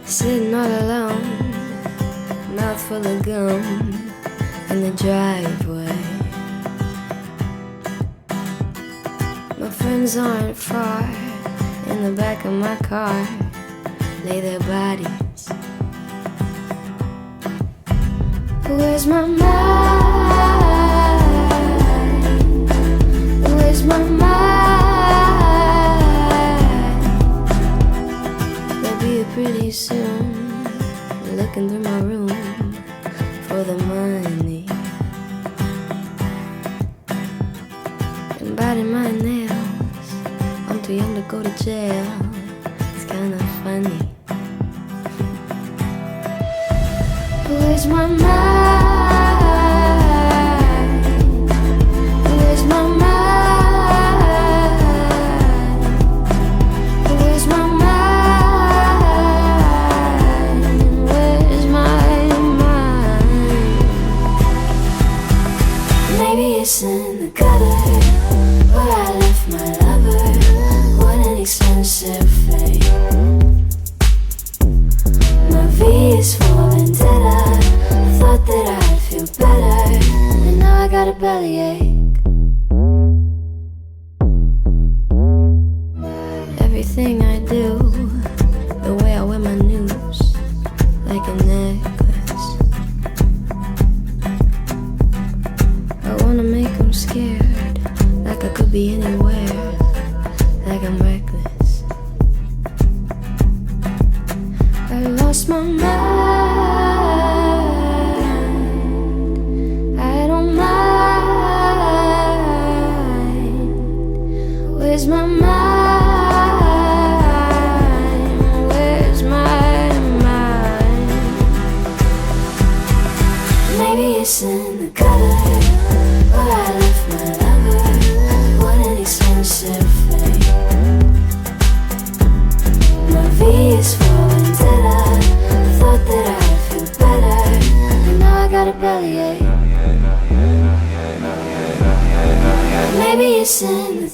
Sitting all alone, mouth full of gum in the driveway. My friends aren't far. In the back of my car lay their bodies. Where's my mind? Where's my mind? They'll be here pretty soon, looking through my room for the money and biting my nails. I'm too young to go to jail. It's kinda funny. Where's my mind? Where's my mind? Where's my mind? Where's my mind? Maybe it's in the gutter where I left my lover. What an expensive fate. My V is for vendetta. I thought that I'd feel better, and now I got a bellyache. Everything I do, the way I wear my noose like a necklace, I wanna make them scared, like I could be anywhere, like I'm reckless. I lost my mind. I don't mind. Where's my mind? Where's my mind? Maybe it's in the gutter where I left my lover. What an expensive fate. My V is for vendetta. I thought that I'd feel better, and now I got a bellyache. Maybe it's in